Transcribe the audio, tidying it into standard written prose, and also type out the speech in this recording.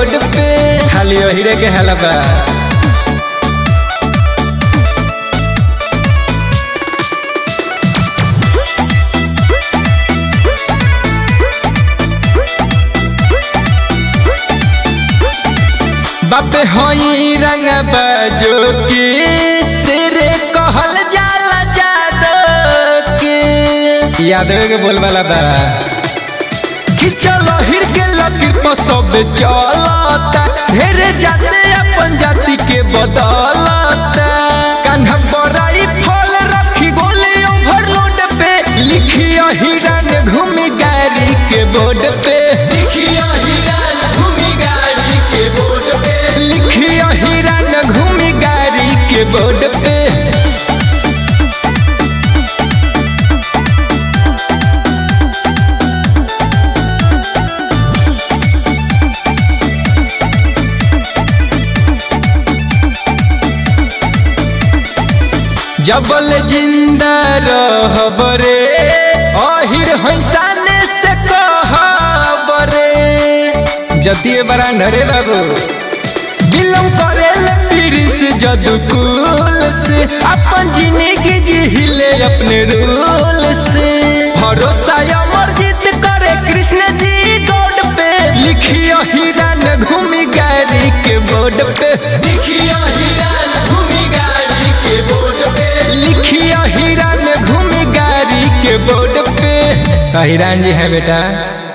Road पे खाली हीरे के हलवा। बाप होई रंग बाजो के सिरे कहल जाला जादो के यादव के बोल वाला बा कि चलो हिर के लकीर पर सब चलता ढेरे जाते अपन जाति के बदलता कान्हा बड़ाई फल रखी गोली ओवरलोड पे लिखियो हिरन घूमी गाड़ी के बोर्ड पे लिखियो हिरन घूमी गाड़ी के बोर्ड पे लिखियो हिरन घूमी गाड़ी के बोर्ड पे। जबल जिंदा रहब रे अहिर हैसाने से कहब रे जतिए बरांड रे बाबू बिलम करेल प्रिंस जदुकुल से अपन जिंदगी जिहिले अपने रूल से भरोसा अमर जीत करे कृष्ण जी गॉड पे लिखियो हिरन घूमी गाड़ी के बोर्ड पे लिखियो हिरन घूमी गाड़ी के बोर्ड पे लिखियो हिरन घूमी गाड़ी के बोर्ड पे। हिरन जी है बेटा।